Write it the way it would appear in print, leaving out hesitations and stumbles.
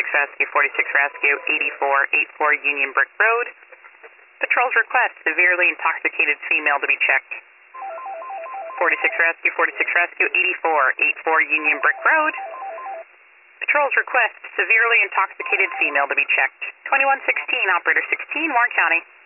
Rescue, 46 Rescue, 8484 Union Brick Road. Patrols request severely intoxicated female to be checked. 46 Rescue, 46 Rescue, 8484 Union Brick Road. Patrols request severely intoxicated female to be checked. 2116, Operator 16, Warren County.